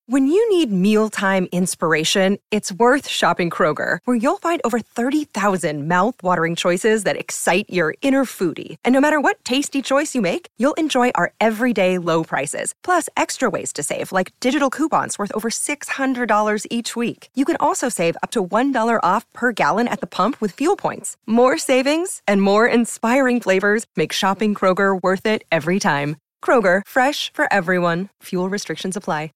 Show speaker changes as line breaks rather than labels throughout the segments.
When you need mealtime inspiration, it's worth shopping Kroger, where you'll find over 30,000 mouth-watering choices that excite your inner foodie. And no matter what tasty choice you make, you'll enjoy our everyday low prices, plus extra ways to save, like digital coupons worth over $600 each week. You can also save up to $1 off per gallon at the pump with fuel points. More savings and more inspiring flavors make shopping Kroger worth it every time. Kroger, fresh for everyone. Fuel restrictions apply.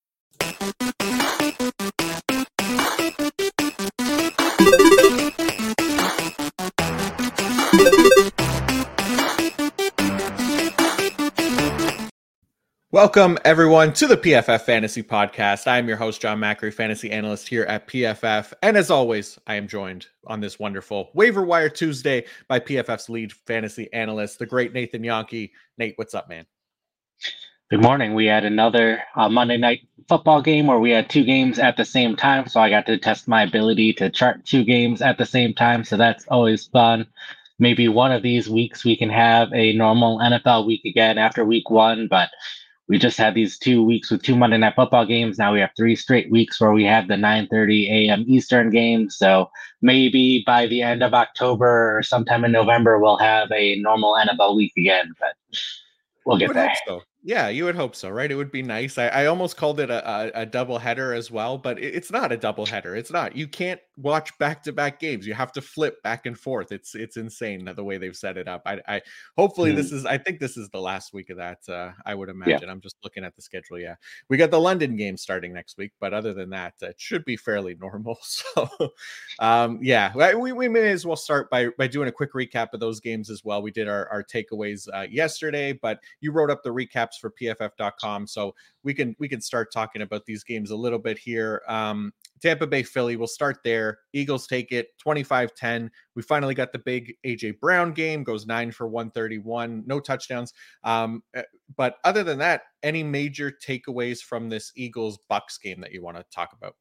Welcome, everyone, to the PFF Fantasy Podcast. I am your host, John Macri, fantasy analyst here at PFF. And as always, I am joined on this wonderful Waiver Wire Tuesday by PFF's lead fantasy analyst, the great Nathan Yonke. Nate, what's up, man?
Good morning. We had another Monday night football game where we had two games at the same time. So I got to test my ability to chart two games at the same time. So that's always fun. Maybe one of these weeks we can have a normal NFL week again after week one, but we just had these 2 weeks with two Monday night football games. Now we have 3 straight weeks where we have the 9:30 a.m. Eastern game. So maybe by the end of October or sometime in November, we'll have a normal NFL week again, but we'll get there.
Hope so. Yeah, you would hope so, right? It would be nice. I almost called it a double header as well, but it's not a double header. It's not. You can't watch back-to-back games. You have to flip back and forth. It's insane the way they've set it up. I hopefully I think this is the last week of that. I would imagine. Yeah. I'm just looking at the schedule. Yeah, we got the London game starting next week, but other than that, it should be fairly normal. So, yeah, we may as well start by doing a quick recap of those games as well. We did our takeaways yesterday, but you wrote up the recap for pff.com, so we can start talking about these games a little bit here. Tampa Bay Philly, we'll start there. Eagles take it 25-10. We finally got the big AJ Brown game, goes 9 for 131, no touchdowns, but other than that, any major takeaways from this Eagles Bucks game that you want to talk about?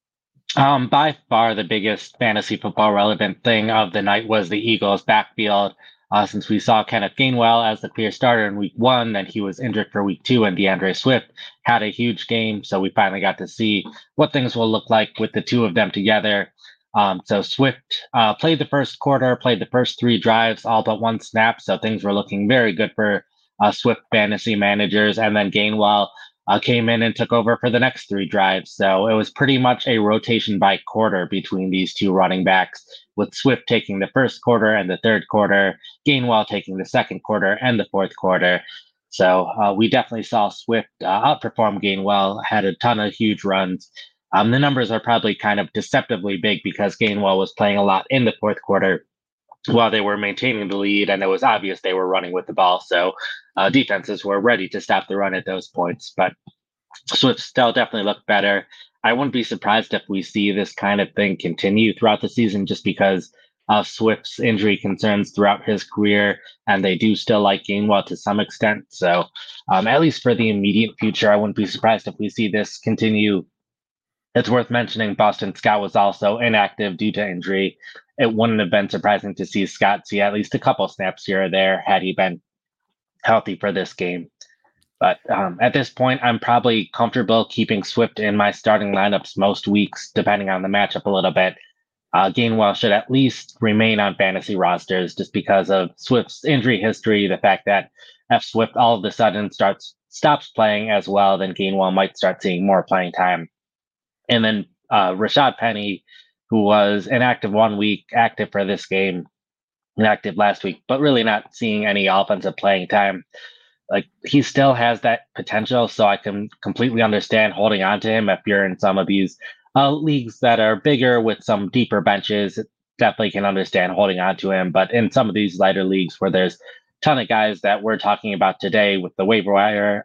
By far the biggest fantasy football relevant thing of the night was the Eagles backfield. Since we saw Kenneth Gainwell as the clear starter in week 1, then he was injured for week 2, and DeAndre Swift had a huge game. So we finally got to see what things will look like with the two of them together. So Swift played the first quarter, played the first 3 drives, all but 1 snap. So things were looking very good for Swift fantasy managers. And then Gainwell came in and took over for the next 3 drives. So it was pretty much a rotation by quarter between these two running backs, with Swift taking the first quarter and the third quarter, Gainwell taking the second quarter and the fourth quarter. So we definitely saw Swift outperform Gainwell, had a ton of huge runs. The numbers are probably kind of deceptively big because Gainwell was playing a lot in the fourth quarter while they were maintaining the lead, and it was obvious they were running with the ball. So defenses were ready to stop the run at those points. But Swift still definitely looked better. I wouldn't be surprised if we see this kind of thing continue throughout the season, just because of Swift's injury concerns throughout his career, and they do still like Gainwell to some extent. So at least for the immediate future, I wouldn't be surprised if we see this continue. It's worth mentioning Boston Scott was also inactive due to injury. It wouldn't have been surprising to see Scott see at least a couple snaps here or there had he been healthy for this game. But at this point, I'm probably comfortable keeping Swift in my starting lineups most weeks, depending on the matchup a little bit. Gainwell should at least remain on fantasy rosters just because of Swift's injury history, the fact that if Swift all of a sudden stops playing as well, then Gainwell might start seeing more playing time. And then Rashad Penny, who was inactive 1 week, active for this game, inactive last week, but really not seeing any offensive playing time. Like, he still has that potential, so I can completely understand holding on to him if you're in some of these leagues that are bigger with some deeper benches. Definitely can understand holding on to him, but in some of these lighter leagues where there's a ton of guys that we're talking about today with the waiver wire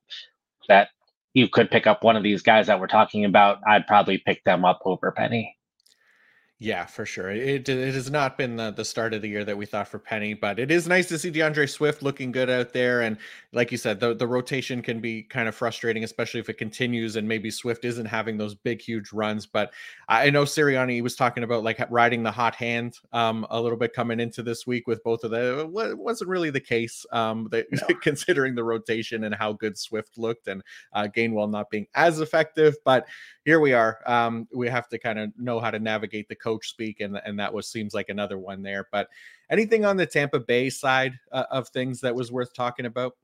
that you could pick up one of these guys that we're talking about, I'd probably pick them up over Penny.
Yeah, for sure. It has not been the start of the year that we thought for Penny, but it is nice to see DeAndre Swift looking good out there. And like you said, the rotation can be kind of frustrating, especially if it continues and maybe Swift isn't having those big, huge runs. But I know Sirianni was talking about like riding the hot hand a little bit coming into this week with both of them. It wasn't really the case, considering the rotation and how good Swift looked, and Gainwell not being as effective. But here we are. We have to kind of know how to navigate the coach speak, and that seems like another one there. But anything on the Tampa Bay side of things that was worth talking about?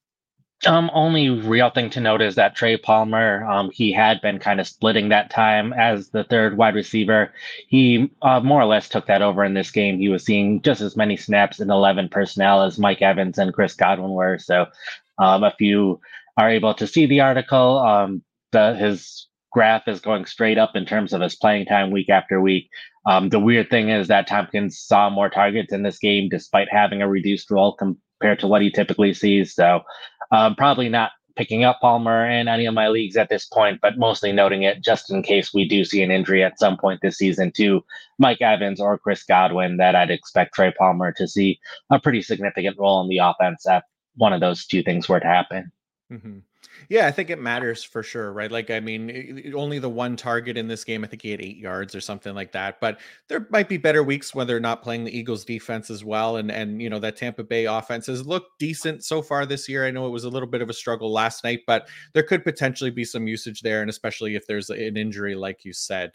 Only real thing to note is that Trey Palmer, he had been kind of splitting that time as the third wide receiver. He more or less took that over in this game. He was seeing just as many snaps in 11 personnel as Mike Evans and Chris Godwin were. So, if you are able to see the article, his graph is going straight up in terms of his playing time week after week. The weird thing is that Tompkins saw more targets in this game despite having a reduced role compared to what he typically sees. So, probably not picking up Palmer in any of my leagues at this point, but mostly noting it just in case we do see an injury at some point this season to Mike Evans or Chris Godwin, that I'd expect Trey Palmer to see a pretty significant role in the offense if one of those two things were to happen.
Mm-hmm. Yeah, I think it matters for sure, right? Like, I mean, only the one target in this game. I think he had 8 yards or something like that. But there might be better weeks when they're not playing the Eagles defense as well. And that Tampa Bay offense has looked decent so far this year. I know it was a little bit of a struggle last night, but there could potentially be some usage there, and especially if there's an injury, like you said.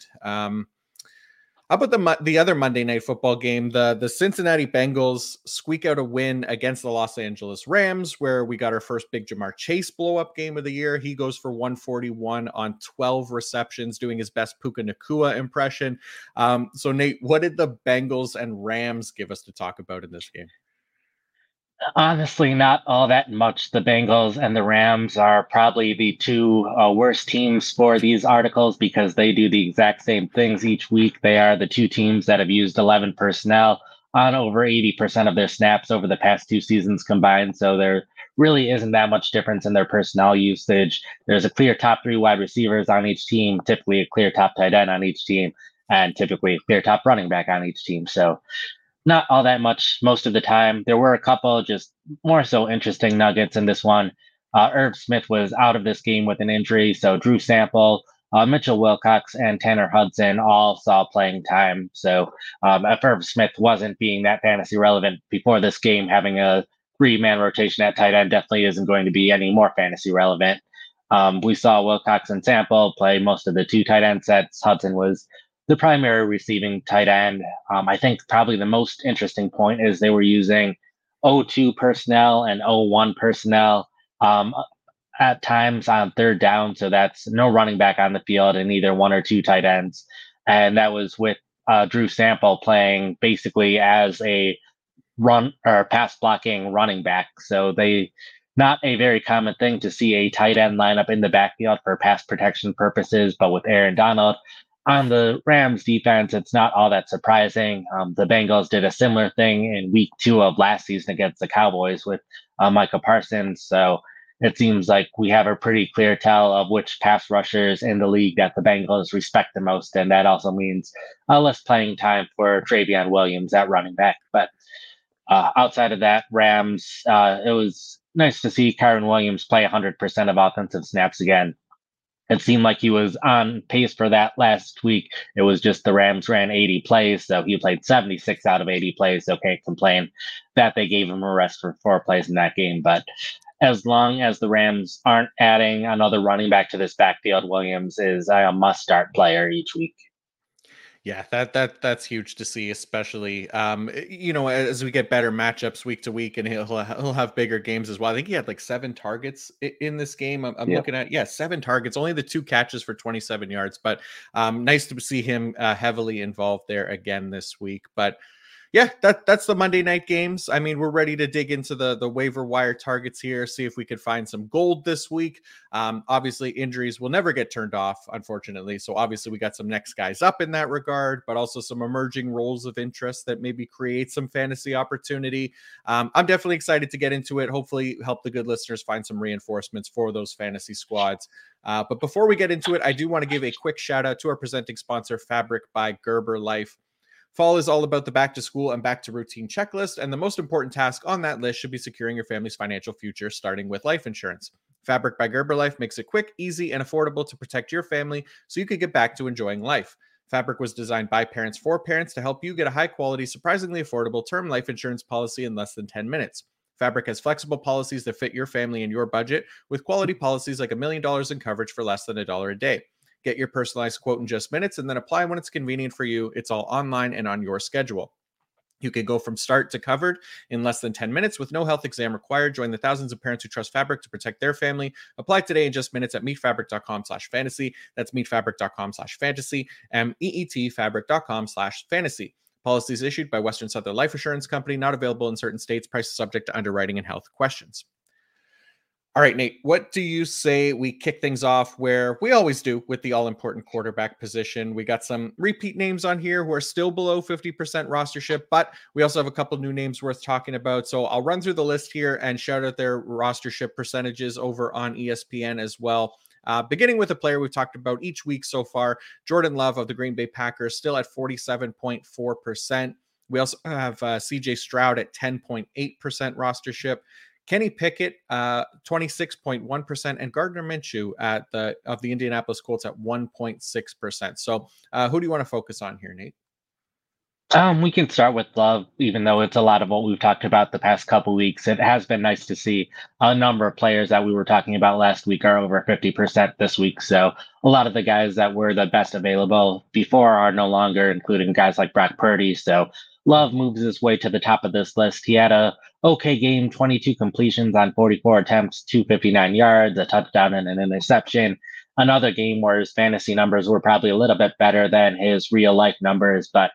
How about the other Monday Night Football game? The Cincinnati Bengals squeak out a win against the Los Angeles Rams, where we got our first big Jamar Chase blow up game of the year. He goes for 141 on 12 receptions, doing his best Puka Nacua impression. So Nate, what did the Bengals and Rams give us to talk about in this game?
Honestly, not all that much. The Bengals and the Rams are probably the two worst teams for these articles because they do the exact same things each week. They are the two teams that have used 11 personnel on over 80% of their snaps over the past two seasons combined. So there really isn't that much difference in their personnel usage. There's a clear top three wide receivers on each team, typically a clear top tight end on each team, and typically a clear top running back on each team. So not all that much most of the time. There were a couple just more so interesting nuggets in this one. Irv Smith was out of this game with an injury, so Drew Sample, Mitchell Wilcox, and Tanner Hudson all saw playing time. So if Irv Smith wasn't being that fantasy relevant before this game, having a three-man rotation at tight end definitely isn't going to be any more fantasy relevant. We saw Wilcox and Sample play most of the two tight end sets. Hudson was the primary receiving tight end. I think probably the most interesting point is they were using 0-2 personnel and 0-1 personnel at times on third down. So that's no running back on the field and either one or two tight ends. And that was with Drew Sample playing basically as a run or pass blocking running back. So they not a very common thing to see a tight end lineup in the backfield for pass protection purposes, but with Aaron Donald on the Rams defense, it's not all that surprising. The Bengals did a similar thing in week 2 of last season against the Cowboys with Micah Parsons. So it seems like we have a pretty clear tell of which pass rushers in the league that the Bengals respect the most. And that also means less playing time for Travion Williams at running back. But outside of that, Rams, it was nice to see Kyron Williams play 100% of offensive snaps again. It seemed like he was on pace for that last week. It was just the Rams ran 80 plays, so he played 76 out of 80 plays. So can't complain that they gave him a rest for 4 plays in that game. But as long as the Rams aren't adding another running back to this backfield, Williams is a must-start player each week.
Yeah, that's huge to see, especially as we get better matchups week to week, and he'll have bigger games as well. I think he had like 7 targets in this game. I'm looking at 7 targets, only the 2 catches for 27 yards, but nice to see him heavily involved there again this week. But Yeah, that's the Monday night games. I mean, we're ready to dig into the waiver wire targets here, see if we could find some gold this week. Obviously, injuries will never get turned off, unfortunately. So obviously, we got some next guys up in that regard, but also some emerging roles of interest that maybe create some fantasy opportunity. I'm definitely excited to get into it. Hopefully, help the good listeners find some reinforcements for those fantasy squads. But before we get into it, I do want to give a quick shout out to our presenting sponsor, Fabric by Gerber Life. Fall is all about the back to school and back to routine checklist, and the most important task on that list should be securing your family's financial future, starting with life insurance. Fabric by Gerber Life makes it quick, easy, and affordable to protect your family so you can get back to enjoying life. Fabric was designed by parents for parents to help you get a high quality, surprisingly affordable term life insurance policy in less than 10 minutes. Fabric has flexible policies that fit your family and your budget, with quality policies like $1 million in coverage for less than $1 a day. Get your personalized quote in just minutes and then apply when it's convenient for you. It's all online and on your schedule. You can go from start to covered in less than 10 minutes with no health exam required. Join the thousands of parents who trust Fabric to protect their family. Apply today in just minutes at meetfabric.com/fantasy. That's meetfabric.com/fantasy. meetfabric.com/fantasy. Policies issued by Western Southern Life Assurance Company, not available in certain states. Prices subject to underwriting and health questions. All right, Nate, what do you say we kick things off where we always do with the all-important quarterback position? We got some repeat names on here who are still below 50% rostership, but we also have a couple new names worth talking about. So I'll run through the list here and shout out their rostership percentages over on ESPN as well. Beginning with a player we've talked about each week so far, Jordan Love of the Green Bay Packers, still at 47.4%. We also have CJ Stroud at 10.8% rostership. Kenny Pickett, 26.1%, and Gardner Minshew of the Indianapolis Colts at 1.6%. So who do you want to focus on here, Nate?
We can start with Love, even though it's a lot of what we've talked about the past couple weeks. It has been nice to see a number of players that we were talking about last week are over 50% this week. So a lot of the guys that were the best available before are no longer, including guys like Brock Purdy. So Love moves his way to the top of this list. He had a okay game, 22 completions on 44 attempts, 259 yards, a touchdown and an interception. Another game where his fantasy numbers were probably a little bit better than his real life numbers, but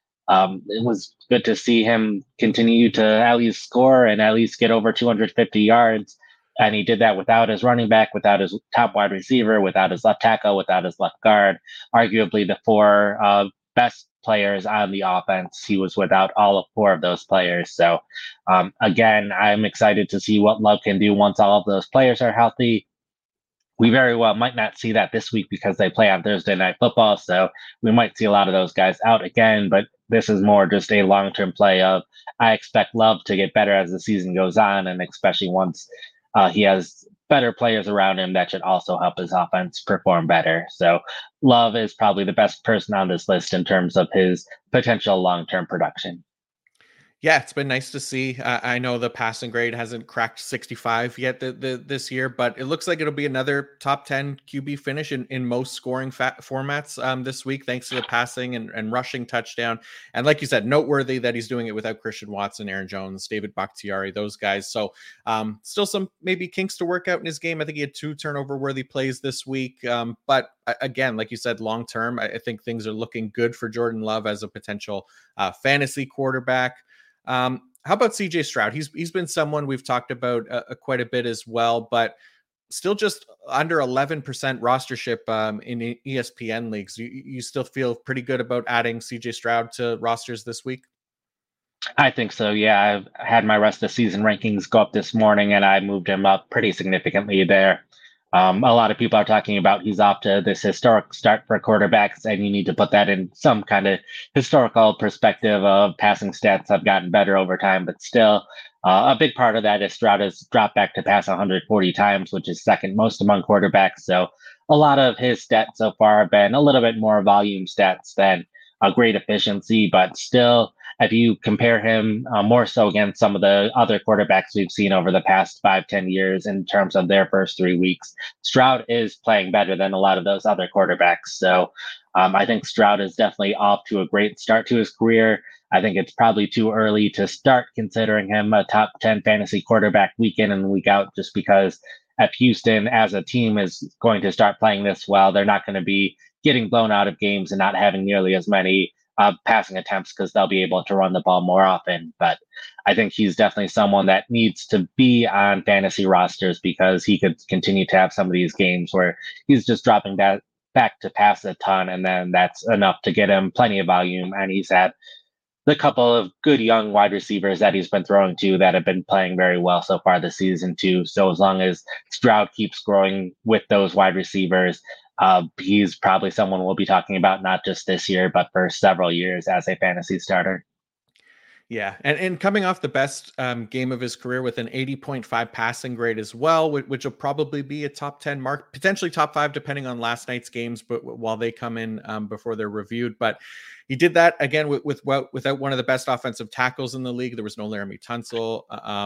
it was good to see him continue to at least score and at least get over 250 yards. And he did that without his running back, without his top wide receiver, without his left tackle, without his left guard. Arguably the four best players on the offense. He was without all of four of those players. So again, I'm excited to see what Love can do once all of those players are healthy. We very well might not see that this week because they play on Thursday Night Football. So we might see a lot of those guys out again, but this is more just a long-term play of I expect Love to get better as the season goes on, and especially once he has better players around him that should also help his offense perform better. So Love is probably the best person on this list in terms of his potential long-term production.
Yeah, it's been nice to see. I know the passing grade hasn't cracked 65 yet this year, but it looks like it'll be another top 10 QB finish in most scoring formats this week, thanks to the passing and rushing touchdown. And like you said, noteworthy that he's doing it without Christian Watson, Aaron Jones, David Bakhtiari, those guys. So still some maybe kinks to work out in his game. I think he had 2 turnover-worthy plays this week. But again, like you said, long term, I think things are looking good for Jordan Love as a potential fantasy quarterback. How about CJ Stroud? He's been someone we've talked about quite a bit as well, but still just under 11% rostership in ESPN leagues. You still feel pretty good about adding CJ Stroud to rosters this week?
I think so. Yeah, I've had my rest of season rankings go up this morning, and I moved him up pretty significantly there. A lot of people are talking about he's off to this historic start for quarterbacks, and you need to put that in some kind of historical perspective of passing stats have gotten better over time, but still a big part of that is Stroud has dropped back to pass 140 times, which is second most among quarterbacks. So a lot of his stats so far have been a little bit more volume stats than a great efficiency, but still, if you compare him more so against some of the other quarterbacks we've seen over the past 5-10 years in terms of their first 3 weeks, Stroud is playing better than a lot of those other quarterbacks. So I think Stroud is definitely off to a great start to his career. I think it's probably too early to start considering him a top 10 fantasy quarterback week in and week out, just because if Houston as a team is going to start playing this well, they're not going to be getting blown out of games and not having nearly as many passing attempts because they'll be able to run the ball more often. But I think he's definitely someone that needs to be on fantasy rosters because he could continue to have some of these games where he's just dropping back to pass a ton, and then that's enough to get him plenty of volume. And he's had the couple of good young wide receivers that he's been throwing to that have been playing very well so far this season too. So as long as Stroud keeps growing with those wide receivers, he's probably someone we'll be talking about not just this year, but for several years as a fantasy starter.
Yeah, and coming off the best game of his career with an 80.5 passing grade as well, which will probably be a top 10 mark, potentially top 5 depending on last night's games, but while they come in before they're reviewed. But he did that again without one of the best offensive tackles in the league. There was no Laramie Tunsil,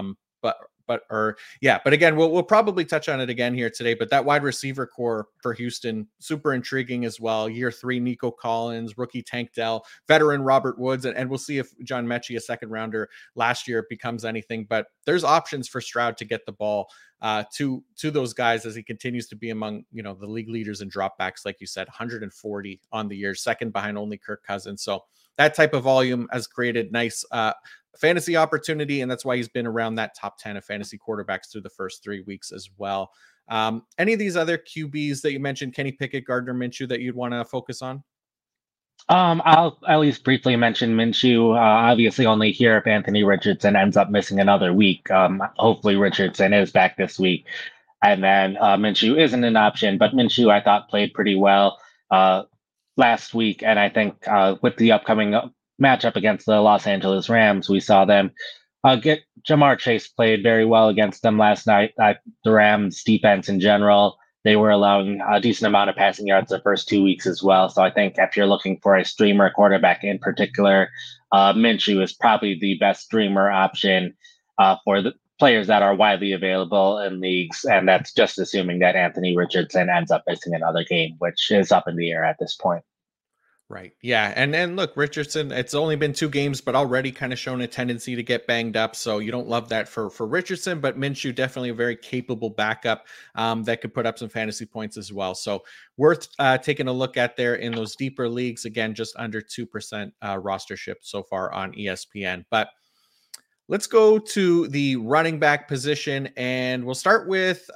but again, we'll probably touch on it again here today. But that wide receiver core for Houston, super intriguing as well. Year 3, Nico Collins, rookie Tank Dell, veteran Robert Woods, and we'll see if John Mechie, a second rounder last year, becomes anything. But there's options for Stroud to get the ball to those guys as he continues to be among the league leaders in dropbacks, like you said, 140 on the year, second behind only Kirk Cousins. So that type of volume has created nice fantasy opportunity, and that's why he's been around that top 10 of fantasy quarterbacks through the first 3 weeks as well. Any of these other QBs that you mentioned, Kenny Pickett, Gardner Minshew, that you'd want to focus on?
I'll at least briefly mention Minshew. Obviously, only here if Anthony Richardson ends up missing another week. Hopefully, Richardson is back this week, and then Minshew isn't an option. But Minshew, I thought, played pretty well last week, and I think with the upcoming matchup against the Los Angeles Rams, we saw them get Jamar Chase played very well against them last night. The Rams defense in general, they were allowing a decent amount of passing yards the first 2 weeks as well. So I think if you're looking for a streamer quarterback in particular, Minshew is probably the best streamer option for the players that are widely available in leagues. And that's just assuming that Anthony Richardson ends up missing another game, which is up in the air at this point.
Right. Yeah. And look, Richardson, it's only been 2 games, but already kind of shown a tendency to get banged up. So you don't love that for Richardson, but Minshew, definitely a very capable backup that could put up some fantasy points as well. So worth taking a look at there in those deeper leagues. Again, just under 2% rostership so far on ESPN. But let's go to the running back position, and we'll start with,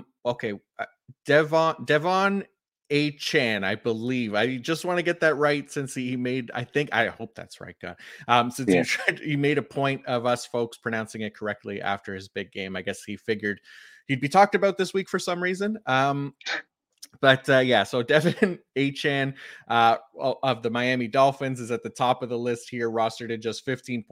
Devon Achane, I believe. I just want to get that right since he made, I hope that's right, God. Since you made a point of us folks pronouncing it correctly after his big game. I guess he figured he'd be talked about this week for some reason. So Devon Achane of the Miami Dolphins is at the top of the list here, rostered at just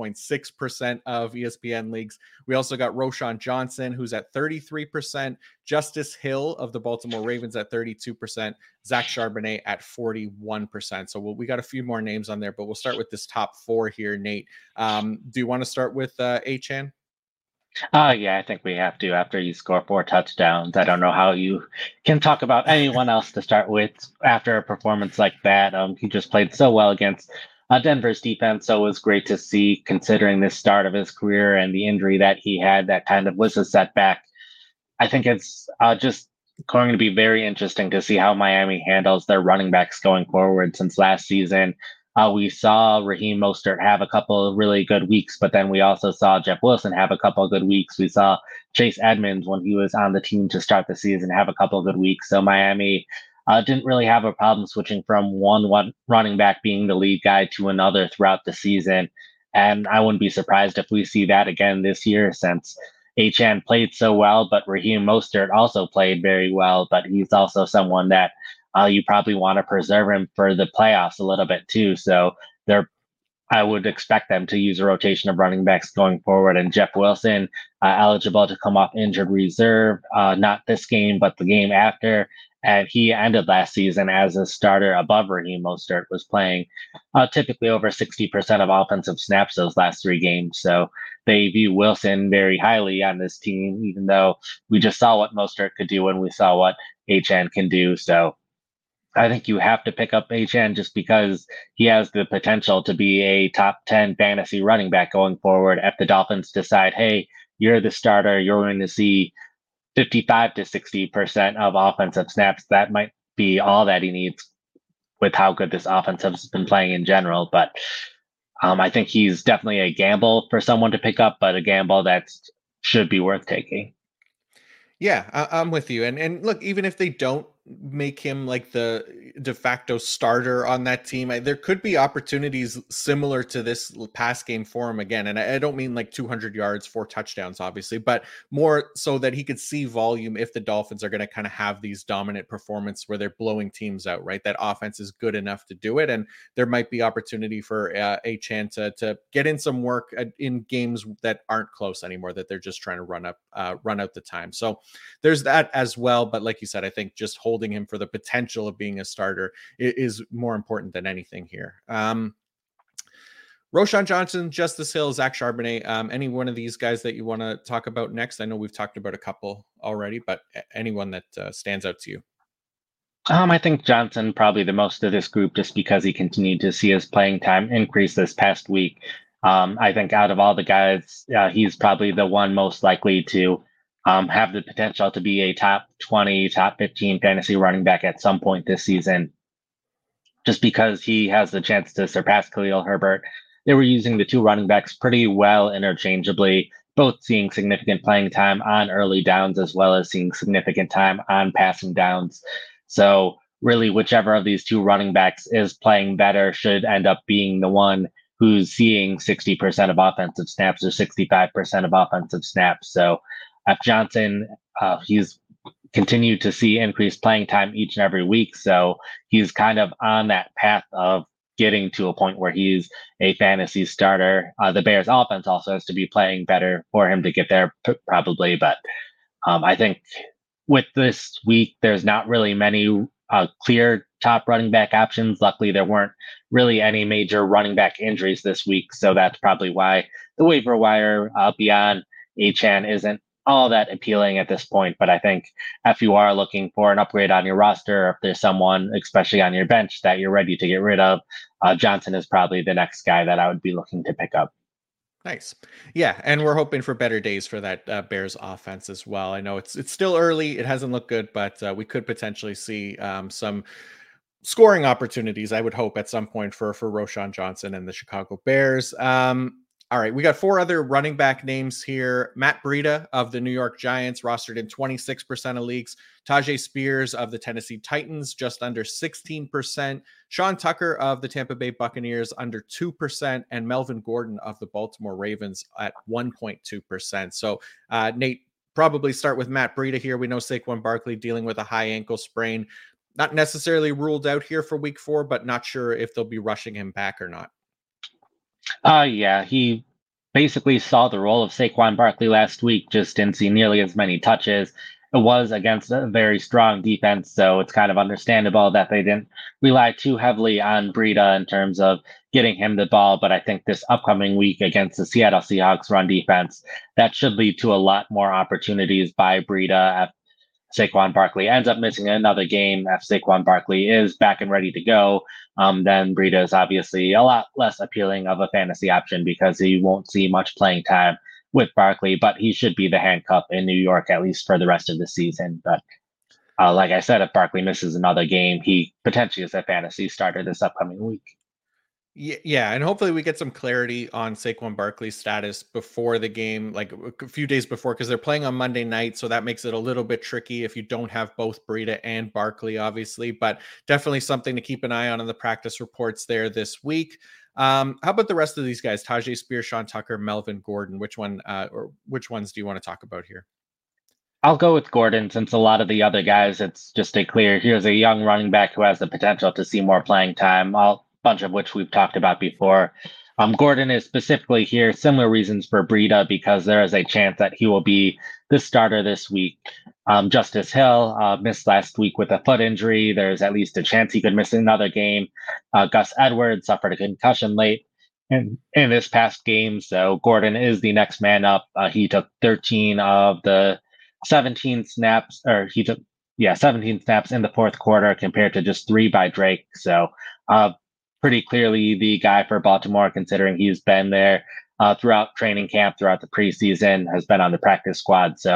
15.6% of ESPN leagues. We also got Roschon Johnson, who's at 33%, Justice Hill of the Baltimore Ravens at 32%, Zach Charbonnet at 41%. So we got a few more names on there, but we'll start with this top 4 here, Nate. Do you want to start with Achane?
Yeah, I think we have to after you score 4 touchdowns. I don't know how you can talk about anyone else to start with after a performance like that. He just played so well against Denver's defense, so it was great to see considering this start of his career and the injury that he had that kind of was a setback. I think it's just going to be very interesting to see how Miami handles their running backs going forward since last season. We saw Raheem Mostert have a couple of really good weeks, but then we also saw Jeff Wilson have a couple of good weeks. We saw Chase Edmonds, when he was on the team to start the season, have a couple of good weeks. So Miami didn't really have a problem switching from one running back being the lead guy to another throughout the season. And I wouldn't be surprised if we see that again this year since Achane played so well, but Raheem Mostert also played very well, but he's also someone that you probably want to preserve him for the playoffs a little bit too. So I would expect them to use a rotation of running backs going forward. And Jeff Wilson, eligible to come off injured reserve, not this game, but the game after. And he ended last season as a starter above Raheem Mostert, was playing typically over 60% of offensive snaps those last 3 games. So they view Wilson very highly on this team, even though we just saw what Mostert could do and we saw what Achane can do. So I think you have to pick up Achane just because he has the potential to be a top 10 fantasy running back going forward. If the Dolphins decide, hey, you're the starter, you're going to see 55 to 60% of offensive snaps, that might be all that he needs with how good this offense has been playing in general. But I think he's definitely a gamble for someone to pick up, but a gamble that should be worth taking.
Yeah, I'm with you. And look, even if they don't make him like the de facto starter on that team, there could be opportunities similar to this pass game for him again. And I don't mean like 200 yards, 4 touchdowns, obviously, but more so that he could see volume if the Dolphins are going to kind of have these dominant performance where they're blowing teams out, right? That offense is good enough to do it. And there might be opportunity for Achane to get in some work in games that aren't close anymore, that they're just trying to run out the time. So there's that as well. But like you said, I think just holding him for the potential of being a starter is more important than anything here. Roschon Johnson, Justice Hill, Zach Charbonnet, any one of these guys that you want to talk about next? I know we've talked about a couple already, but anyone that stands out to you?
I think Johnson probably the most of this group just because he continued to see his playing time increase this past week. I think out of all the guys, he's probably the one most likely to have the potential to be a top 20, top 15 fantasy running back at some point this season, just because he has the chance to surpass Khalil Herbert. They were using the two running backs pretty well interchangeably, both seeing significant playing time on early downs as well as seeing significant time on passing downs. So, really, whichever of these two running backs is playing better should end up being the one who's seeing 60% of offensive snaps or 65% of offensive snaps. So, F. Johnson, he's continued to see increased playing time each and every week. So he's kind of on that path of getting to a point where he's a fantasy starter. The Bears offense also has to be playing better for him to get there, probably. But I think with this week, there's not really many clear top running back options. Luckily, there weren't really any major running back injuries this week. So that's probably why the waiver wire beyond Achane isn't all that appealing at this point. But I think if you are looking for an upgrade on your roster, if there's someone, especially on your bench, that you're ready to get rid of, Johnson is probably the next guy that I would be looking to pick up.
Nice. Yeah, and we're hoping for better days for that Bears offense as well. I know it's still early. It hasn't looked good, but we could potentially see some scoring opportunities, I would hope, at some point for Roschon Johnson and the Chicago Bears. All right, we got 4 other running back names here. Matt Breida of the New York Giants, rostered in 26% of leagues. Tyjae Spears of the Tennessee Titans, just under 16%. Sean Tucker of the Tampa Bay Buccaneers, under 2%. And Melvin Gordon of the Baltimore Ravens at 1.2%. So, Nate, probably start with Matt Breida here. We know Saquon Barkley dealing with a high ankle sprain. Not necessarily ruled out here for week 4, but not sure if they'll be rushing him back or not.
Yeah, he basically saw the role of Saquon Barkley last week, just didn't see nearly as many touches. It was against a very strong defense, so it's kind of understandable that they didn't rely too heavily on Breida in terms of getting him the ball. But I think this upcoming week against the Seattle Seahawks run defense, that should lead to a lot more opportunities by Breida. Saquon Barkley ends up missing another game, if Saquon Barkley is back and ready to go, then Breida is obviously a lot less appealing of a fantasy option because he won't see much playing time with Barkley, but he should be the handcuff in New York, at least for the rest of the season. But like I said, if Barkley misses another game, he potentially is a fantasy starter this upcoming week.
Yeah, and hopefully we get some clarity on Saquon Barkley's status before the game, like a few days before, because they're playing on Monday night, so that makes it a little bit tricky if you don't have both Breida and Barkley, obviously. But definitely something to keep an eye on in the practice reports there this week. How about the rest of these guys? Tyjae Spears, Sean Tucker, Melvin Gordon. Which ones do you want to talk about here?
I'll go with Gordon since a lot of the other guys, it's just a clear here's a young running back who has the potential to see more playing time. Bunch of which we've talked about before. Gordon is specifically here, similar reasons for Breida, because there is a chance that he will be the starter this week. Justice Hill missed last week with a foot injury. There's at least a chance he could miss another game. Gus Edwards suffered a concussion late in this past game, so Gordon is the next man up. He took 13 of the 17 snaps, or he took 17 snaps in the fourth quarter compared to just 3 by Drake. So pretty clearly the guy for Baltimore, considering he's been there throughout training camp, throughout the preseason, has been on the practice squad. So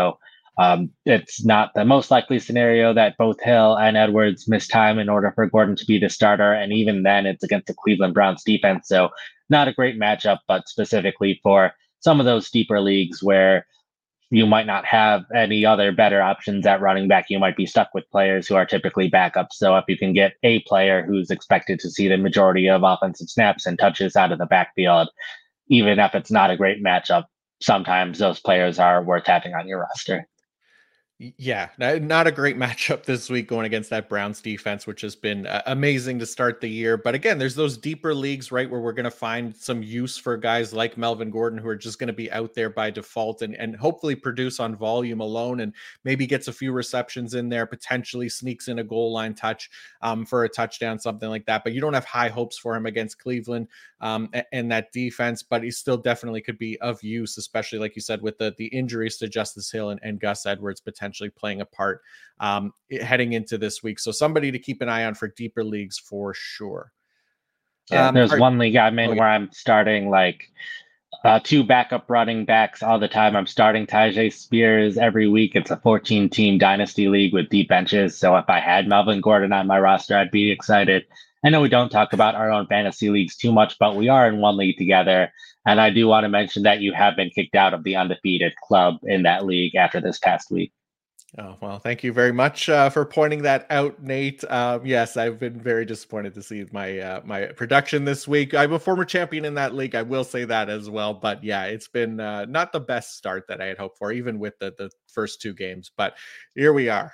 It's not the most likely scenario that both Hill and Edwards miss time in order for Gordon to be the starter. And even then, it's against the Cleveland Browns defense. So not a great matchup, but specifically for some of those deeper leagues where you might not have any other better options at running back. You might be stuck with players who are typically backups. So if you can get a player who's expected to see the majority of offensive snaps and touches out of the backfield, even if it's not a great matchup, sometimes those players are worth having on your roster.
Yeah, not a great matchup this week going against that Browns defense, which has been amazing to start the year. But again, there's those deeper leagues, right, where we're going to find some use for guys like Melvin Gordon, who are just going to be out there by default and hopefully produce on volume alone, and maybe gets a few receptions in there, potentially sneaks in a goal line touch for a touchdown, something like that. But you don't have high hopes for him against Cleveland and that defense, but he still definitely could be of use, especially like you said, with the injuries to Justice Hill and Gus Edwards potentially playing a part heading into this week. So somebody to keep an eye on for deeper leagues for sure.
Yeah, there's one league I'm in where I'm starting like two backup running backs all the time. I'm starting Tyjae Spears every week. It's a 14-team dynasty league with deep benches. So if I had Melvin Gordon on my roster, I'd be excited. I know we don't talk about our own fantasy leagues too much, but we are in one league together. And I do want to mention that you have been kicked out of the undefeated club in that league after this past week.
Oh, well, thank you very much for pointing that out, Nate. Yes, I've been very disappointed to see my my production this week. I'm a former champion in that league. I will say that as well. But yeah, it's been not the best start that I had hoped for, even with the first two games. But here we are.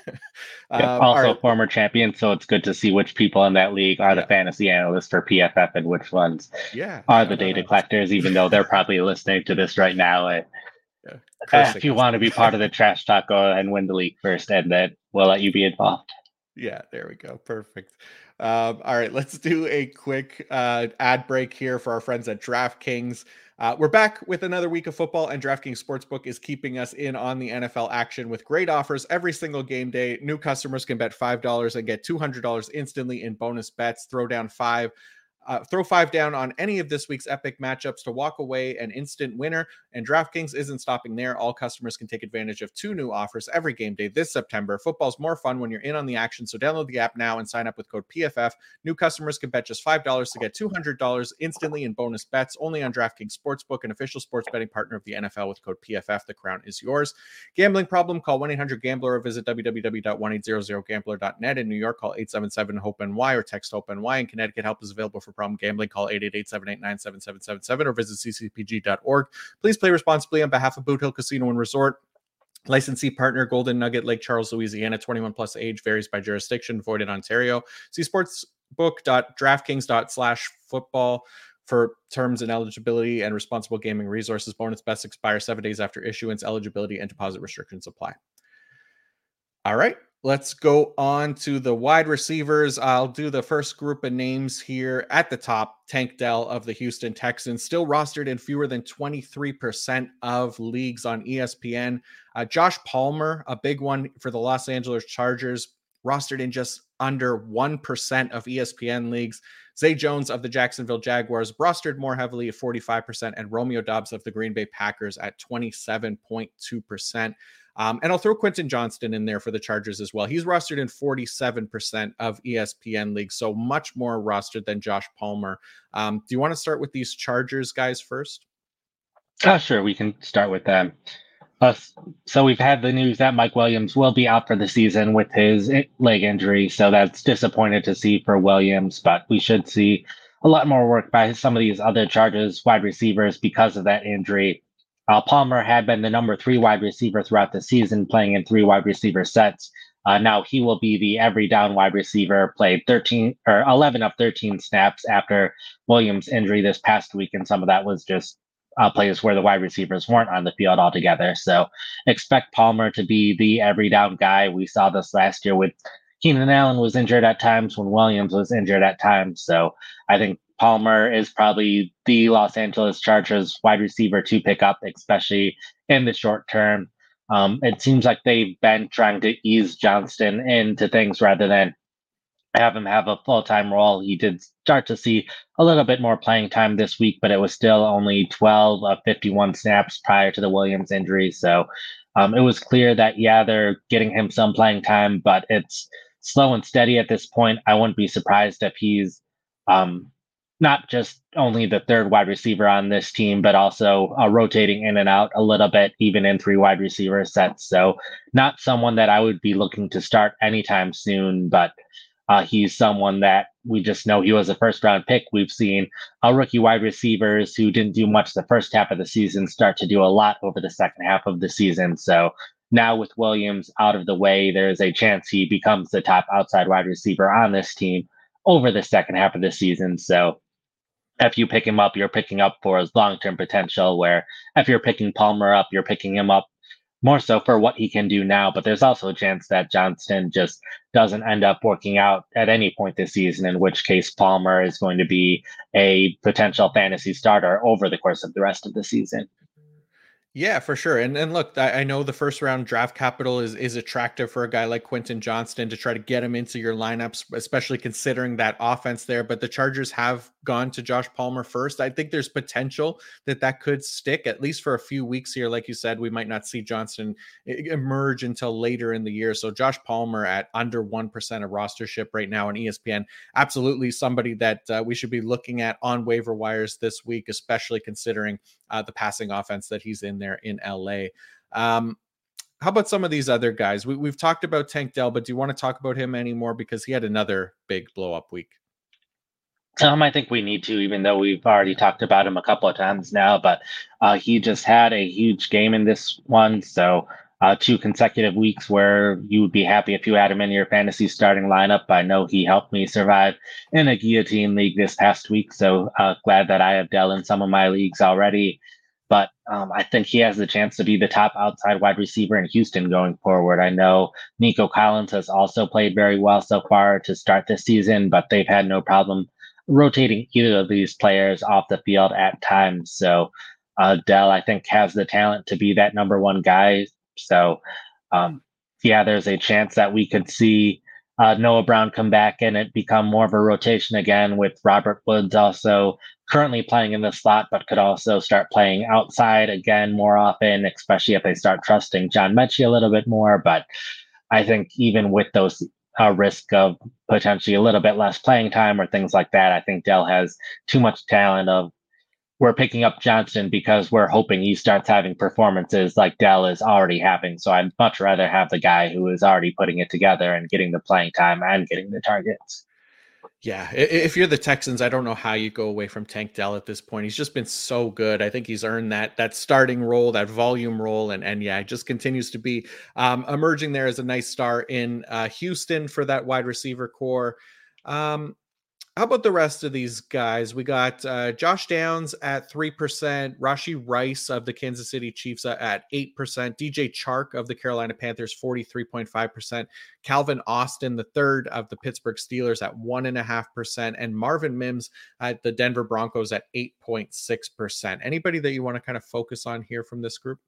Also right. Former champion, so it's good to see which people in that league are the fantasy analysts for PFF and which ones are the data collectors, even though they're probably listening to this right now. If you want to be part of the trash talk, go ahead and win the league first, and then we'll let you be involved.
Yeah, there we go. Perfect. All right, let's do a quick ad break here for our friends at DraftKings. We're back with another week of football, and DraftKings Sportsbook is keeping us in on the NFL action with great offers every single game day. New customers can bet $5 and get $200 instantly in bonus bets. Throw $5 down on any of this week's epic matchups to walk away an instant winner. And DraftKings isn't stopping there. All customers can take advantage of 2 new offers every game day this September. Football's more fun when you're in on the action, so download the app now and sign up with code PFF. New customers can bet just $5 to get $200 instantly in bonus bets, only on DraftKings Sportsbook, an official sports betting partner of the NFL. With code PFF, the crown is yours. Gambling problem? Call 1-800-GAMBLER or visit www.1800gambler.net. In New York, call 877-HOPE-NY or text HOPE-NY. In Connecticut, help is available for problem gambling. Call 888-789-7777 or visit ccpg.org. Please play responsibly on behalf of Boot Hill Casino and Resort. Licensee partner Golden Nugget, Lake Charles, Louisiana. 21 plus age, varies by jurisdiction. Void in Ontario. See sportsbook.draftkings.com/football for terms and eligibility and responsible gaming resources. Bonus bets expire 7 days after issuance. Eligibility and deposit restrictions apply. All right, let's go on to the wide receivers. I'll do the first group of names here. At the top, Tank Dell of the Houston Texans, still rostered in fewer than 23% of leagues on ESPN. Josh Palmer, a big one for the Los Angeles Chargers, rostered in just under 1% of ESPN leagues. Zay Jones of the Jacksonville Jaguars rostered more heavily at 45%, and Romeo Doubs of the Green Bay Packers at 27.2%. And I'll throw Quentin Johnston in there for the Chargers as well. He's rostered in 47% of ESPN leagues, so much more rostered than Josh Palmer. Do you want to start with these Chargers guys first?
Sure, we can start with them. So we've had the news that Mike Williams will be out for the season with his leg injury, so that's disappointed to see for Williams, but we should see a lot more work by some of these other Chargers wide receivers because of that injury. Palmer had been the number 3 wide receiver throughout the season, playing in 3 wide receiver sets. Now he will be the every down wide receiver, played 11 of 13 snaps after Williams' injury this past week, and some of that was just plays where the wide receivers weren't on the field altogether. So expect Palmer to be the every down guy. We saw this last year with Keenan Allen was injured at times when Williams was injured at times. So I think Palmer is probably the Los Angeles Chargers wide receiver to pick up, especially in the short term. It seems like they've been trying to ease Johnston into things rather than have him have a full-time role. He did start to see a little bit more playing time this week, but it was still only 12 of 51 snaps prior to the Williams injury. So It was clear that, yeah, they're getting him some playing time, but it's slow and steady at this point. I wouldn't be surprised if he's um, not just only the third wide receiver on this team, but also rotating in and out a little bit, even in three wide receiver sets. So, not someone that I would be looking to start anytime soon, but he's someone that we just know he was a first round pick. We've seen rookie wide receivers who didn't do much the first half of the season start to do a lot over the second half of the season. So now with Williams out of the way, there's a chance he becomes the top outside wide receiver on this team over the second half of the season. So if you pick him up, you're picking up for his long term potential, where if you're picking Palmer up, you're picking him up more so for what he can do now. But there's also a chance that Johnston just doesn't end up working out at any point this season, in which case Palmer is going to be a potential fantasy starter over the course of the rest of the season.
Yeah, for sure. And look, I know the first round draft capital is attractive for a guy like Quentin Johnston to try to get him into your lineups, especially considering that offense there. But the Chargers have gone to Josh Palmer first. I think there's potential that could stick at least for a few weeks here. Like you said, we might not see Johnston emerge until later in the year. So Josh Palmer at under 1% of rostership right now on ESPN, absolutely somebody that we should be looking at on waiver wires this week, especially considering the passing offense that he's in there in LA. How about some of these other guys? We've talked about Tank Dell, but do you want to talk about him anymore? Because he had another big blow up week.
I think we need to, even though we've already talked about him a couple of times now, but he just had a huge game in this one. So 2 consecutive weeks where you would be happy if you had him in your fantasy starting lineup. I know he helped me survive in a guillotine league this past week. So glad that I have Dell in some of my leagues already. But I think he has the chance to be the top outside wide receiver in Houston going forward. I know Nico Collins has also played very well so far to start this season, but they've had no problem rotating either of these players off the field at times. So Dell, I think, has the talent to be that number one guy. So yeah, there's a chance that we could see Noah Brown come back and it become more of a rotation again, with Robert Woods also currently playing in the slot, but could also start playing outside again more often, especially if they start trusting John Mechie a little bit more. But I think even with those risk of potentially a little bit less playing time or things like that, I think Dell has too much talent of, we're picking up Johnston because we're hoping he starts having performances like Dell is already having. So I'd much rather have the guy who is already putting it together and getting the playing time and getting the targets.
Yeah, if you're the Texans, I don't know how you go away from Tank Dell at this point. He's just been so good. I think he's earned that starting role, that volume role, and yeah, just continues to be emerging there as a nice star in Houston for that wide receiver core. How about the rest of these guys? We got Josh Downs at 3%, Rashee Rice of the Kansas City Chiefs at 8%, DJ Chark of the Carolina Panthers 43.5%, Calvin Austin, the third of the Pittsburgh Steelers at 1.5%, and Marvin Mims at the Denver Broncos at 8.6%. Anybody that you want to kind of focus on here from this group?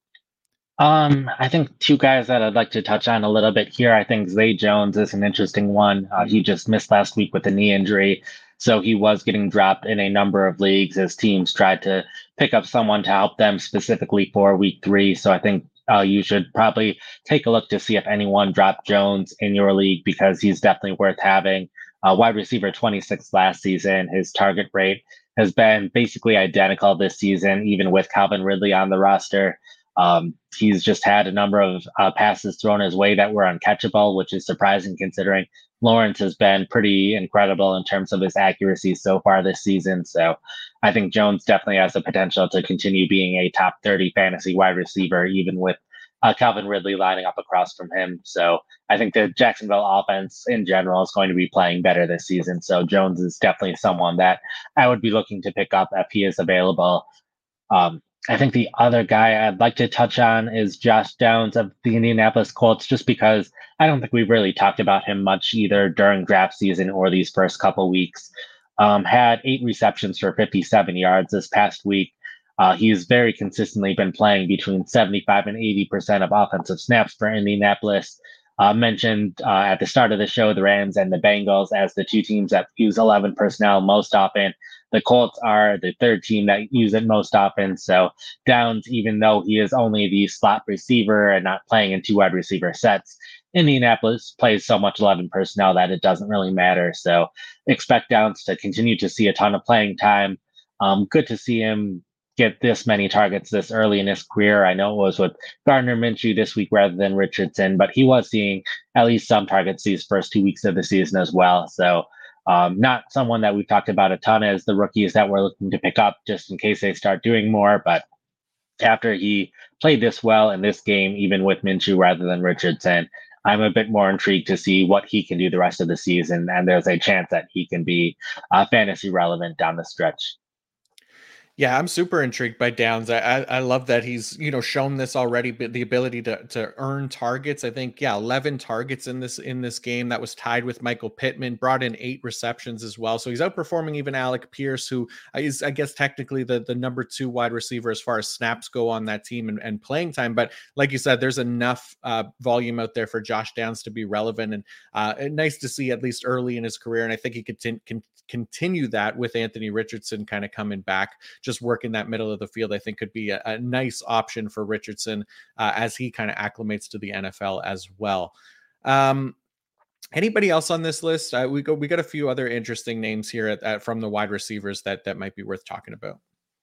I think 2 guys that I'd like to touch on a little bit here. I think Zay Jones is an interesting one. He just missed last week with a knee injury, so he was getting dropped in a number of leagues as teams tried to pick up someone to help them specifically for week 3. So I think you should probably take a look to see if anyone dropped Jones in your league, because he's definitely worth having. Wide receiver 26 last season. His target rate has been basically identical this season, even with Calvin Ridley on the roster. He's just had a number of passes thrown his way that were uncatchable, which is surprising considering Lawrence has been pretty incredible in terms of his accuracy so far this season. So I think Jones definitely has the potential to continue being a top 30 fantasy wide receiver, even with Calvin Ridley lining up across from him. So I think the Jacksonville offense in general is going to be playing better this season. So Jones is definitely someone that I would be looking to pick up if he is available. I think the other guy I'd like to touch on is Josh Downs of the Indianapolis Colts, just because I don't think we've really talked about him much either during draft season or these first couple weeks. Had 8 receptions for 57 yards this past week. He's very consistently been playing between 75 and 80% of offensive snaps for Indianapolis. mentioned at the start of the show, the Rams and the Bengals as the two teams that use 11 personnel most often. The Colts are the third team that use it most often. So Downs, even though he is only the slot receiver and not playing in two wide receiver sets, Indianapolis plays so much 11 personnel that it doesn't really matter. So expect Downs to continue to see a ton of playing time. Good to see him get this many targets this early in his career. I know it was with Gardner Minshew this week rather than Richardson, but he was seeing at least some targets these first 2 weeks of the season as well. So not someone that we've talked about a ton as the rookies that we're looking to pick up just in case they start doing more. But after he played this well in this game, even with Minshew rather than Richardson, I'm a bit more intrigued to see what he can do the rest of the season. And there's a chance that he can be fantasy relevant down the stretch.
Yeah, I'm super intrigued by Downs. I love that he's, shown this already, but the ability to earn targets. I think, 11 targets in this game. That was tied with Michael Pittman, brought in 8 receptions as well. So he's outperforming even Alec Pierce, who is, I guess, technically the number 2 wide receiver as far as snaps go on that team and playing time. But like you said, there's enough volume out there for Josh Downs to be relevant, and nice to see at least early in his career. And I think he can continue that with Anthony Richardson kind of coming back, just working that middle of the field. I think could be a nice option for Richardson as he kind of acclimates to the NFL as well. Anybody else on this list? We got a few other interesting names here from the wide receivers that might be worth talking about.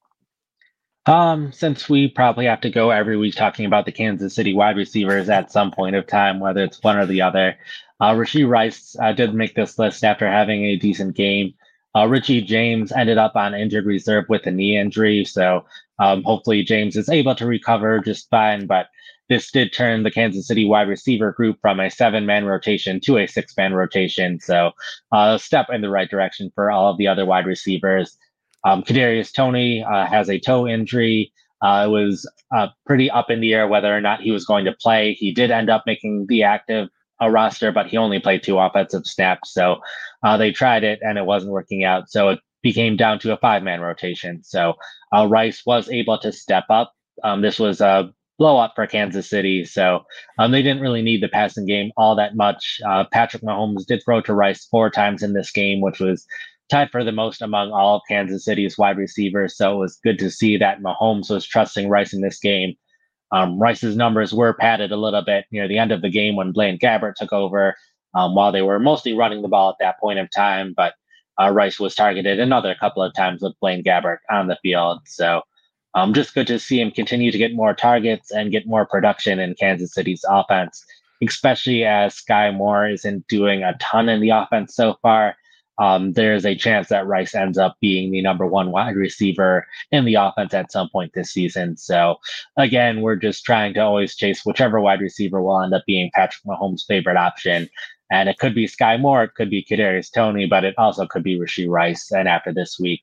Since we probably have to go every week talking about the Kansas City wide receivers at some point of time, whether it's one or the other, Rashee Rice did make this list after having a decent game. Richie James ended up on injured reserve with a knee injury, so hopefully James is able to recover just fine. But this did turn the Kansas City wide receiver group from a 7-man rotation to a 6-man rotation, so a step in the right direction for all of the other wide receivers. Kadarius Toney has a toe injury. It was pretty up in the air whether or not he was going to play. He did end up making the active roster, but he only played 2 offensive snaps. So they tried it and it wasn't working out. So it became down to a 5-man rotation. So Rice was able to step up. This was a blow up for Kansas City. So they didn't really need the passing game all that much. Patrick Mahomes did throw to Rice 4 times in this game, which was tied for the most among all of Kansas City's wide receivers. So it was good to see that Mahomes was trusting Rice in this game. Rice's numbers were padded a little bit near the end of the game when Blaine Gabbert took over, while they were mostly running the ball at that point of time. But Rice was targeted another couple of times with Blaine Gabbert on the field. So just good to see him continue to get more targets and get more production in Kansas City's offense, especially as Sky Moore isn't doing a ton in the offense so far. There's a chance that Rice ends up being the number 1 wide receiver in the offense at some point this season. So again, we're just trying to always chase whichever wide receiver will end up being Patrick Mahomes' favorite option. And it could be Sky Moore, it could be Kadarius Toney, but it also could be Rashee Rice. And after this week,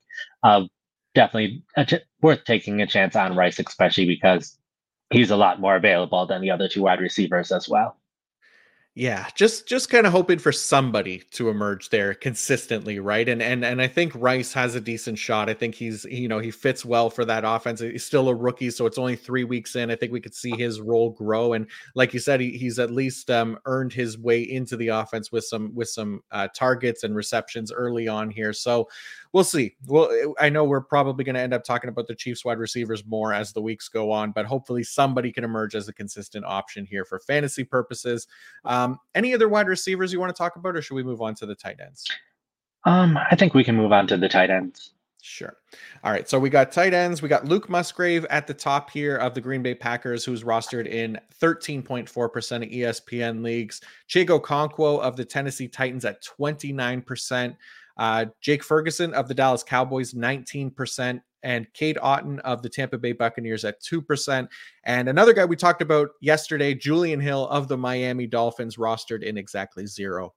definitely worth taking a chance on Rice, especially because he's a lot more available than the other 2 wide receivers as well.
Yeah, just kind of hoping for somebody to emerge there consistently, right? And I think Rice has a decent shot. I think he's, he fits well for that offense. He's still a rookie, so it's only 3 weeks in. I think we could see his role grow. And like you said, he's at least earned his way into the offense with some targets and receptions early on here. So we'll see. Well, I know we're probably going to end up talking about the Chiefs wide receivers more as the weeks go on, but hopefully somebody can emerge as a consistent option here for fantasy purposes. Any other wide receivers you want to talk about, or should we move on to the tight ends?
I think we can move on to the tight ends.
Sure. All right. So we got tight ends. We got Luke Musgrave at the top here of the Green Bay Packers, who's rostered in 13.4% of ESPN leagues. Chig Okonkwo of the Tennessee Titans at 29%. Jake Ferguson of the Dallas Cowboys, 19%. And Cade Otton of the Tampa Bay Buccaneers at 2%. And another guy we talked about yesterday, Julian Hill of the Miami Dolphins, rostered in exactly 0.0%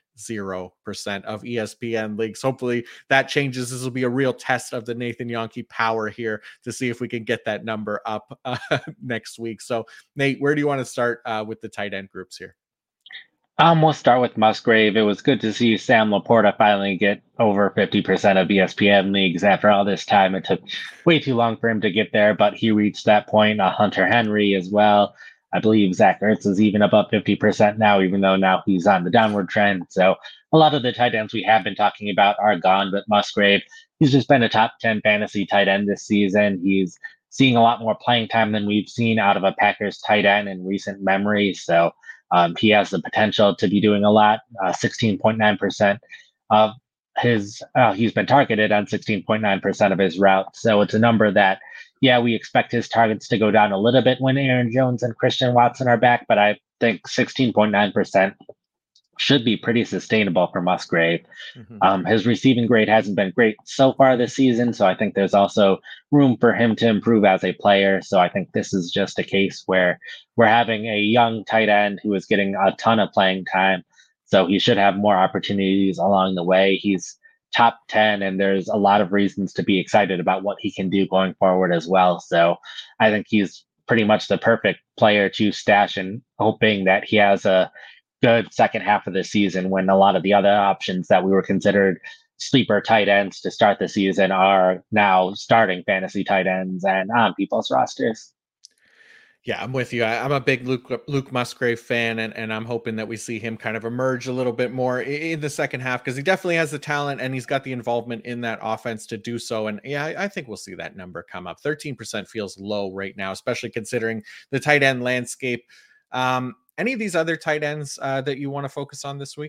of ESPN leagues. Hopefully that changes. This will be a real test of the Nathan Yonke power here to see if we can get that number up next week. So Nate, where do you want to start with the tight end groups here?
We'll start with Musgrave. It was good to see Sam Laporta finally get over 50% of ESPN leagues after all this time. It took way too long for him to get there, but he reached that point. Hunter Henry as well. I believe Zach Ertz is even above 50% now, even though now he's on the downward trend. So a lot of the tight ends we have been talking about are gone, but Musgrave, he's just been a top 10 fantasy tight end this season. He's seeing a lot more playing time than we've seen out of a Packers tight end in recent memory. So he has the potential to be doing a lot. 16.9% of he's been targeted on 16.9% of his routes. So it's a number that, yeah, we expect his targets to go down a little bit when Aaron Jones and Christian Watson are back, but I think 16.9% should be pretty sustainable for Musgrave. His receiving grade hasn't been great so far this season, so I think there's also room for him to improve as a player. So I think this is just a case where we're having a young tight end who is getting a ton of playing time. So he should have more opportunities along the way. He's top 10, and there's a lot of reasons to be excited about what he can do going forward as well. So I think he's pretty much the perfect player to stash, and hoping that he has a good second half of the season when a lot of the other options that we were considered sleeper tight ends to start the season are now starting fantasy tight ends and on people's rosters.
Yeah, I'm with you. I'm a big Luke Musgrave fan, and I'm hoping that we see him kind of emerge a little bit more in the second half, because he definitely has the talent and he's got the involvement in that offense to do so. And yeah, I think we'll see that number come up. 13% feels low right now, especially considering the tight end landscape. Any of these other tight ends that you want to focus on this week?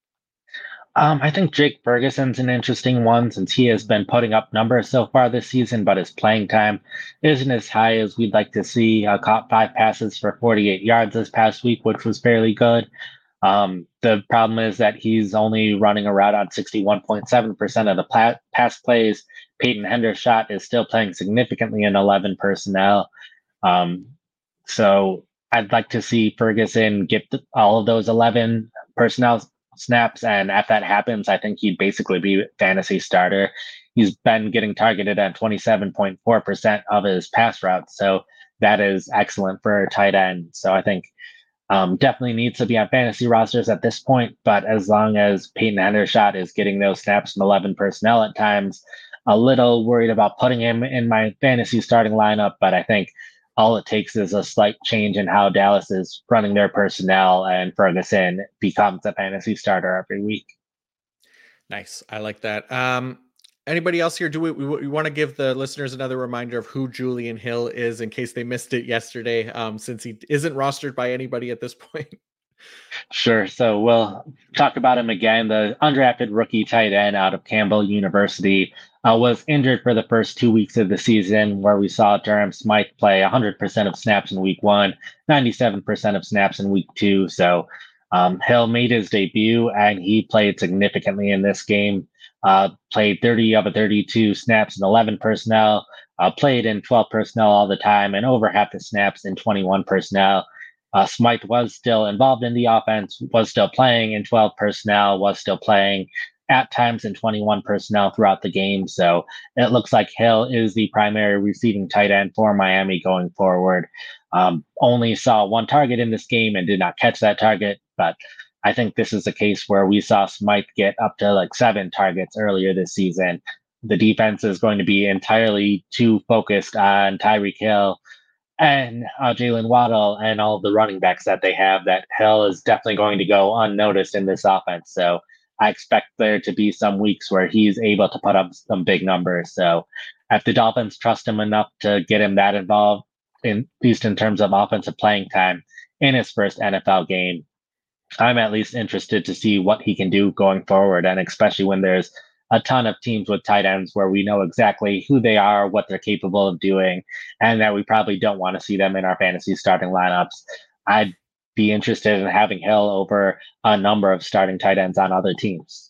I think Jake Ferguson's an interesting one since he has been putting up numbers so far this season, but his playing time isn't as high as we'd like to see. Caught 5 passes for 48 yards this past week, which was fairly good. The problem is that he's only running around on 61.7% of the pass plays. Peyton Hendershot is still playing significantly in 11 personnel. Um, so I'd like to see Ferguson get all of those 11 personnel snaps, and if that happens, I think he'd basically be a fantasy starter. He's been getting targeted at 27.4% of his pass routes, so that is excellent for a tight end. So I think definitely needs to be on fantasy rosters at this point, but as long as Peyton Hendershot is getting those snaps from 11 personnel at times, a little worried about putting him in my fantasy starting lineup, but I think all it takes is a slight change in how Dallas is running their personnel, and Ferguson becomes a fantasy starter every week.
Nice. I like that. Anybody else here? Do we want to give the listeners another reminder of who Julian Hill is in case they missed it yesterday, since he isn't rostered by anybody at this point?
Sure. So we'll talk about him again. The undrafted rookie tight end out of Campbell University was injured for the first 2 weeks of the season, where we saw Durham Smythe play 100% of snaps in week one, 97% of snaps in week two. So Hill made his debut and he played significantly in this game. Played 30 of a 32 snaps in 11 personnel, played in 12 personnel all the time, and over half the snaps in 21 personnel. Smythe was still involved in the offense, was still playing in 12 personnel, was still playing at times in 21 personnel throughout the game. So it looks like Hill is the primary receiving tight end for Miami going forward. Only saw one target in this game and did not catch that target, but I think this is a case where we saw Smythe get up to like 7 targets earlier this season. The defense is going to be entirely too focused on Tyreek Hill and Jalen Waddle and all the running backs that they have, that Hill is definitely going to go unnoticed in this offense. So I expect there to be some weeks where he's able to put up some big numbers. So if the Dolphins trust him enough to get him that involved, in at least in terms of offensive playing time in his first NFL game, I'm at least interested to see what he can do going forward. And especially when there's a ton of teams with tight ends where we know exactly who they are, what they're capable of doing, and that we probably don't want to see them in our fantasy starting lineups. I'd be interested in having Hill over a number of starting tight ends on other teams.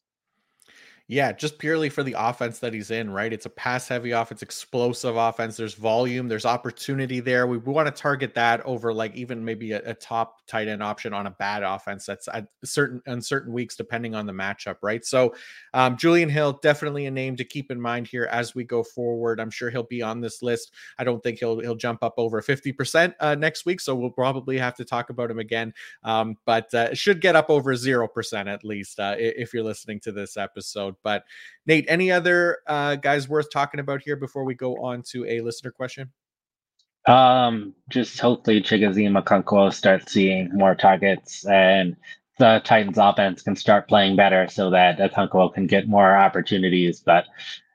Yeah, just purely for the offense that he's in, right? It's a pass heavy offense, explosive offense. There's volume, there's opportunity there. We want to target that over like even maybe a top tight end option on a bad offense that's at certain weeks, depending on the matchup, right? So Julian Hill, definitely a name to keep in mind here as we go forward. I'm sure he'll be on this list. I don't think he'll jump up over 50% next week, so we'll probably have to talk about him again. But it should get up over 0% at least if you're listening to this episode. But Nate, any other guys worth talking about here before we go on to a listener question?
Just hopefully Chigoziem Okonkwo starts seeing more targets and the Titans offense can start playing better so that Okonkwo can get more opportunities. But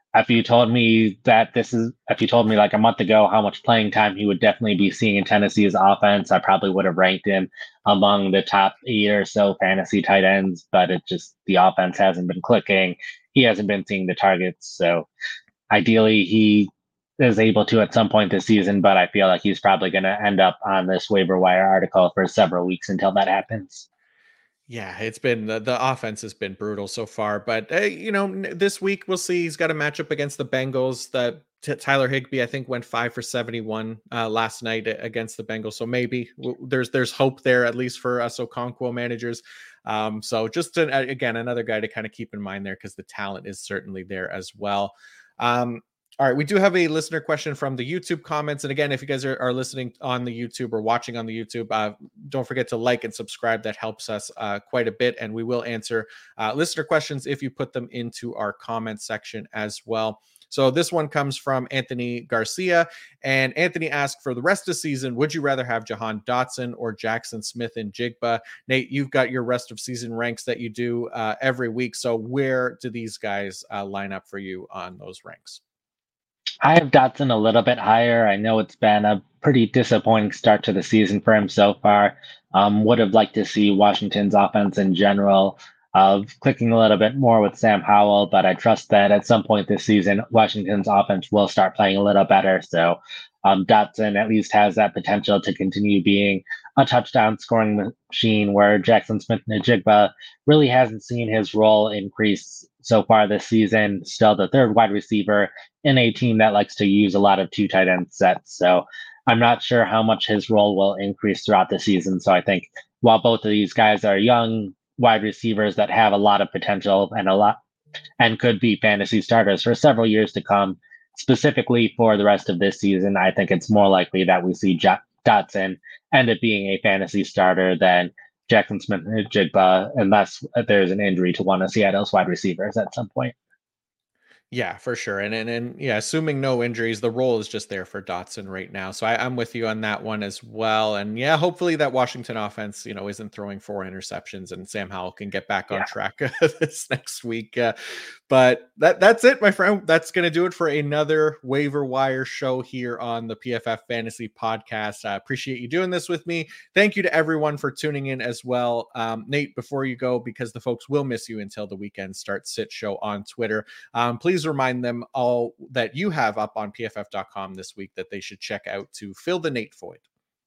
if you told me like a month ago how much playing time he would definitely be seeing in Tennessee's offense, I probably would have ranked him among the top 8 or so fantasy tight ends, but the offense hasn't been clicking. He hasn't been seeing the targets. So ideally he is able to at some point this season, but I feel like he's probably going to end up on this waiver wire article for several weeks until that happens.
Yeah, it's been the offense has been brutal so far, but this week we'll see. He's got a matchup against the Bengals. That Tyler Higbee, I think, went 5 for 71 last night against the Bengals. So maybe there's hope there, at least for us Okonkwo managers. So just again, another guy to kind of keep in mind there because the talent is certainly there as well. All right, we do have a listener question from the YouTube comments. And again, if you guys are listening on the YouTube or watching on the YouTube, don't forget to like and subscribe. That helps us quite a bit. And we will answer listener questions if you put them into our comment section as well. So this one comes from Anthony Garcia. And Anthony asked, for the rest of the season, would you rather have Jahan Dotson or Jackson Smith-Njigba? Nate, you've got your rest of season ranks that you do every week. So where do these guys line up for you on those ranks?
I have Dotson a little bit higher. I know it's been a pretty disappointing start to the season for him so far. Would have liked to see Washington's offense in general clicking a little bit more with Sam Howell, but I trust that at some point this season, Washington's offense will start playing a little better. So Dotson at least has that potential to continue being a touchdown scoring machine where Jackson Smith-Njigba really hasn't seen his role increase so far this season. Still the third wide receiver in a team that likes to use a lot of 2 tight end sets. So I'm not sure how much his role will increase throughout the season. So I think while both of these guys are young wide receivers that have a lot of potential and could be fantasy starters for several years to come, specifically for the rest of this season, I think it's more likely that we see Dotson end up being a fantasy starter than Jackson Smith-Njigba, unless there's an injury to one of Seattle's wide receivers at some point.
Yeah, for sure. And yeah, assuming no injuries, the role is just there for Dotson right now. So I'm with you on that one as well. And yeah, hopefully that Washington offense, isn't throwing 4 interceptions and Sam Howell can get back on track this next week. But that's it, my friend. That's going to do it for another waiver wire show here on the PFF Fantasy Podcast. I appreciate you doing this with me. Thank you to everyone for tuning in as well. Nate, before you go, because the folks will miss you until the weekend start sit show on Twitter, please remind them all that you have up on pff.com this week that they should check out to fill the Nate void.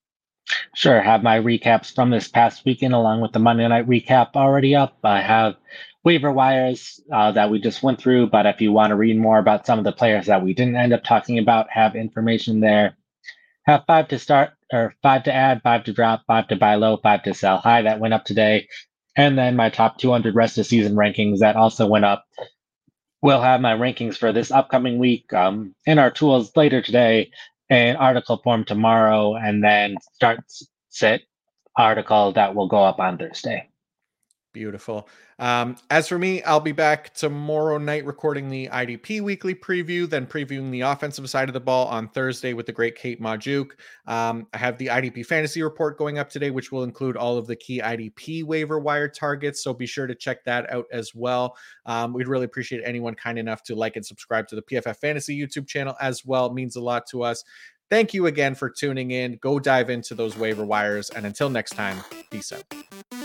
Sure. Have my recaps from this past weekend along with the Monday night recap already up. I have waiver wires that we just went through, but if you want to read more about some of the players that we didn't end up talking about, have information there. Have 5 to start, or 5 to add, 5 to drop, 5 to buy low, 5 to sell high. That went up today. And then my top 200 rest of season rankings that also went up. We'll have my rankings for this upcoming week in our tools later today, an article form tomorrow, and then start sit article that will go up on Thursday.
Beautiful. As for me, I'll be back tomorrow night recording the IDP weekly preview, then previewing the offensive side of the ball on Thursday with the great Kate Majuk. I have the IDP fantasy report going up today, which will include all of the key IDP waiver wire targets. So be sure to check that out as well. We'd really appreciate anyone kind enough to like and subscribe to the PFF Fantasy YouTube channel as well. It means a lot to us. Thank you again for tuning in. Go dive into those waiver wires. And until next time, peace out.